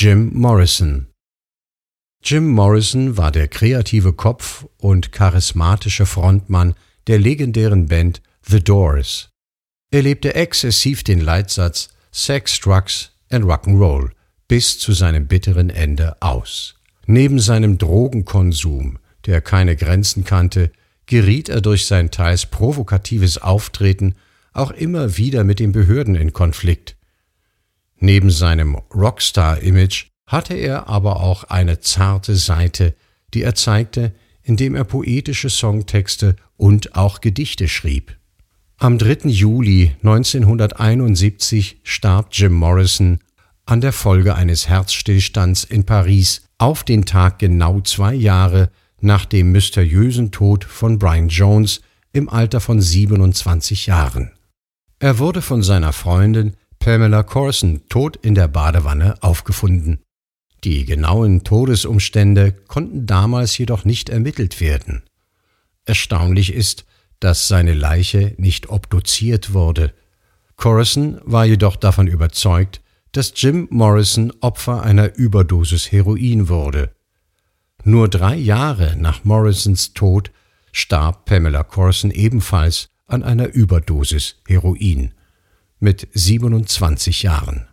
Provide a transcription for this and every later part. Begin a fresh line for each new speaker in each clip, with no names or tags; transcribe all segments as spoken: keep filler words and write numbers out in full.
Jim Morrison. Jim Morrison war der kreative Kopf und charismatische Frontmann der legendären Band The Doors. Er lebte exzessiv den Leitsatz Sex, Drugs and Rock'n'Roll bis zu seinem bitteren Ende aus. Neben seinem Drogenkonsum, der keine Grenzen kannte, geriet er durch sein teils provokatives Auftreten auch immer wieder mit den Behörden in Konflikt. Neben seinem Rockstar-Image hatte er aber auch eine zarte Seite, die er zeigte, indem er poetische Songtexte und auch Gedichte schrieb. Am dritten Juli neunzehnhunderteinundsiebzig starb Jim Morrison an der Folge eines Herzstillstands in Paris, auf den Tag genau zwei Jahre nach dem mysteriösen Tod von Brian Jones im Alter von siebenundzwanzig Jahren. Er wurde von seiner Freundin Pamela Courson tot in der Badewanne aufgefunden. Die genauen Todesumstände konnten damals jedoch nicht ermittelt werden. Erstaunlich ist, dass seine Leiche nicht obduziert wurde. Courson war jedoch davon überzeugt, dass Jim Morrison Opfer einer Überdosis Heroin wurde. Nur drei Jahre nach Morrisons Tod starb Pamela Courson ebenfalls an einer Überdosis Heroin mit siebenundzwanzig Jahren.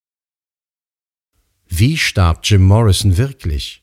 Wie starb Jim Morrison wirklich?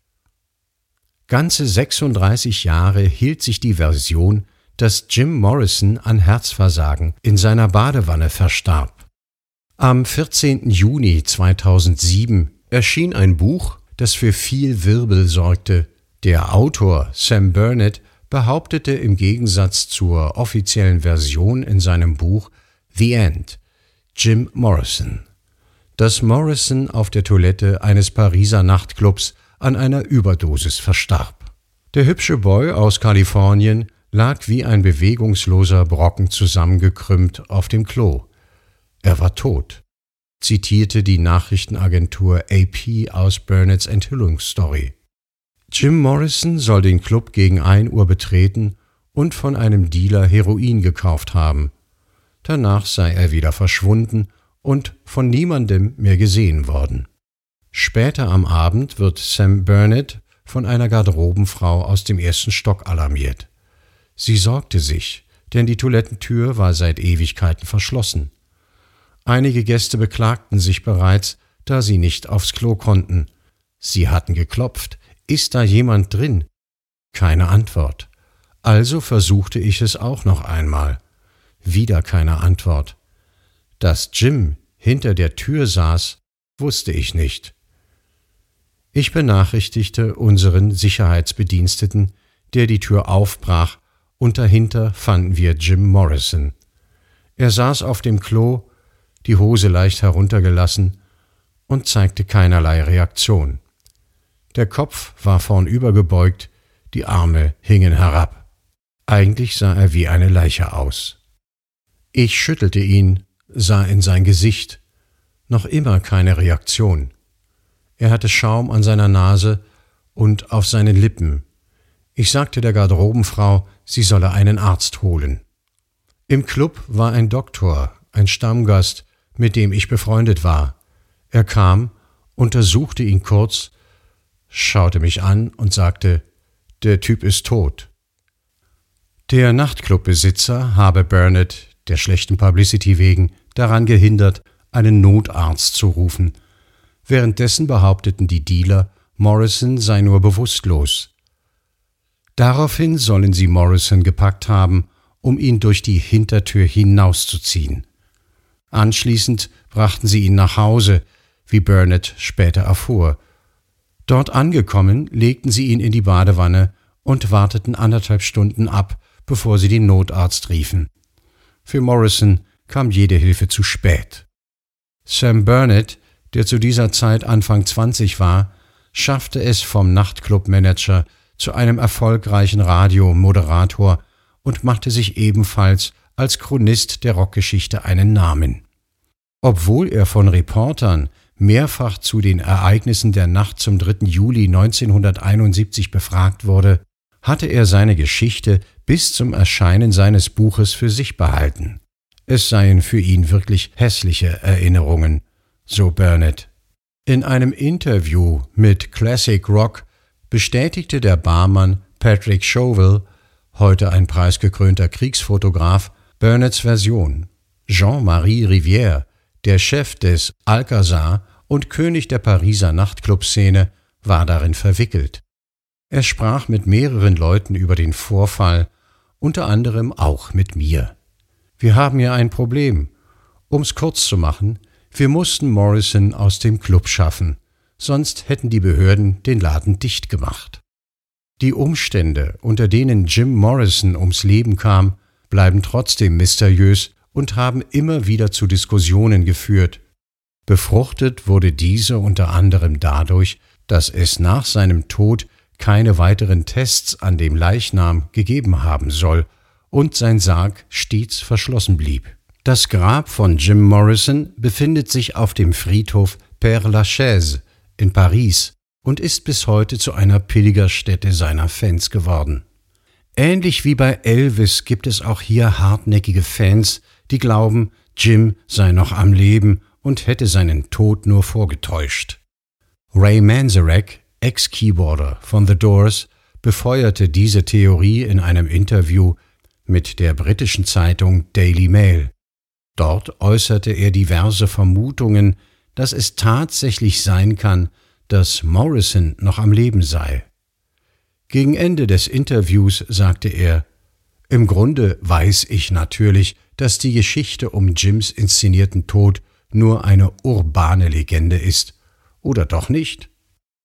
Ganze sechsunddreißig Jahre hielt sich die Version, dass Jim Morrison an Herzversagen in seiner Badewanne verstarb. Am vierzehnten Juni zweitausendsieben erschien ein Buch, das für viel Wirbel sorgte. Der Autor Sam Burnett behauptete im Gegensatz zur offiziellen Version in seinem Buch The End, Jim Morrison, dass Morrison auf der Toilette eines Pariser Nachtclubs an einer Überdosis verstarb. Der hübsche Boy aus Kalifornien lag wie ein bewegungsloser Brocken zusammengekrümmt auf dem Klo. Er war tot, zitierte die Nachrichtenagentur A P aus Burnetts Enthüllungsstory. Jim Morrison soll den Club gegen ein Uhr betreten und von einem Dealer Heroin gekauft haben. Danach sei er wieder verschwunden und von niemandem mehr gesehen worden. Später am Abend wird Sam Burnett von einer Garderobenfrau aus dem ersten Stock alarmiert. Sie sorgte sich, denn die Toilettentür war seit Ewigkeiten verschlossen. Einige Gäste beklagten sich bereits, da sie nicht aufs Klo konnten. Sie hatten geklopft. Ist da jemand drin? Keine Antwort. Also versuchte ich es auch noch einmal. Wieder keine Antwort. Dass Jim hinter der Tür saß, wusste ich nicht. Ich benachrichtigte unseren Sicherheitsbediensteten, der die Tür aufbrach, und dahinter fanden wir Jim Morrison. Er saß auf dem Klo, die Hose leicht heruntergelassen und zeigte keinerlei Reaktion. Der Kopf war vornüber gebeugt, die Arme hingen herab. Eigentlich sah er wie eine Leiche aus. Ich schüttelte ihn, sah in sein Gesicht. Noch immer keine Reaktion. Er hatte Schaum an seiner Nase und auf seinen Lippen. Ich sagte der Garderobenfrau, sie solle einen Arzt holen. Im Club war ein Doktor, ein Stammgast, mit dem ich befreundet war. Er kam, untersuchte ihn kurz, schaute mich an und sagte, der Typ ist tot. Der Nachtclubbesitzer habe Burnett, der schlechten Publicity wegen, daran gehindert, einen Notarzt zu rufen. Währenddessen behaupteten die Dealer, Morrison sei nur bewusstlos. Daraufhin sollen sie Morrison gepackt haben, um ihn durch die Hintertür hinauszuziehen. Anschließend brachten sie ihn nach Hause, wie Burnett später erfuhr. Dort angekommen, legten sie ihn in die Badewanne und warteten anderthalb Stunden ab, bevor sie den Notarzt riefen. Für Morrison kam jede Hilfe zu spät. Sam Burnett, der zu dieser Zeit Anfang zwanzig war, schaffte es vom Nachtclub-Manager zu einem erfolgreichen Radiomoderator und machte sich ebenfalls als Chronist der Rockgeschichte einen Namen. Obwohl er von Reportern mehrfach zu den Ereignissen der Nacht zum dritten Juli neunzehnhunderteinundsiebzig befragt wurde, hatte er seine Geschichte bis zum Erscheinen seines Buches für sich behalten. Es seien für ihn wirklich hässliche Erinnerungen, so Burnett. In einem Interview mit Classic Rock bestätigte der Barmann Patrick Chauvel, heute ein preisgekrönter Kriegsfotograf, Burnetts Version. Jean-Marie Rivière, der Chef des Alcazar und König der Pariser Nachtclubszene, war darin verwickelt. Er sprach mit mehreren Leuten über den Vorfall, unter anderem auch mit mir. Wir haben hier ein Problem. Um's kurz zu machen, wir mussten Morrison aus dem Club schaffen, sonst hätten die Behörden den Laden dicht gemacht. Die Umstände, unter denen Jim Morrison ums Leben kam, bleiben trotzdem mysteriös und haben immer wieder zu Diskussionen geführt. Befruchtet wurde diese unter anderem dadurch, dass es nach seinem Tod keine weiteren Tests an dem Leichnam gegeben haben soll und sein Sarg stets verschlossen blieb. Das Grab von Jim Morrison befindet sich auf dem Friedhof Père Lachaise in Paris und ist bis heute zu einer Pilgerstätte seiner Fans geworden. Ähnlich wie bei Elvis gibt es auch hier hartnäckige Fans, die glauben, Jim sei noch am Leben und hätte seinen Tod nur vorgetäuscht. Ray Manzarek, Ex-Keyboarder von The Doors, befeuerte diese Theorie in einem Interview mit der britischen Zeitung Daily Mail. Dort äußerte er diverse Vermutungen, dass es tatsächlich sein kann, dass Morrison noch am Leben sei. Gegen Ende des Interviews sagte er: Im Grunde weiß ich natürlich, dass die Geschichte um Jims inszenierten Tod nur eine urbane Legende ist. Oder doch nicht?